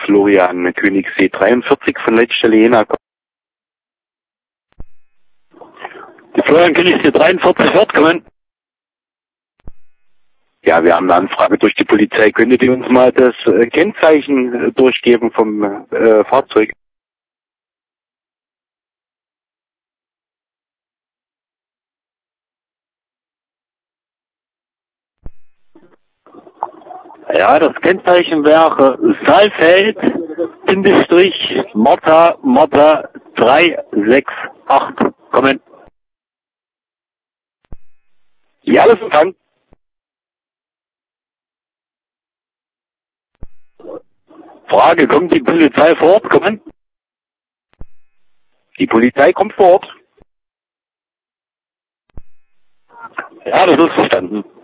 Florian Königssee 43 von Leitstelle Jena. Die Florian Königssee 43 hört, kommen. Ja, wir haben eine Anfrage durch die Polizei. Könntet ihr uns mal das Kennzeichen durchgeben vom Fahrzeug? Ja, das Kennzeichen wäre Saalfeld, Martha 368. Kommen. Ja, das ist an. Frage, kommt die Polizei vor Ort? Kommen. Die Polizei kommt vor Ort. Ja, das ist verstanden.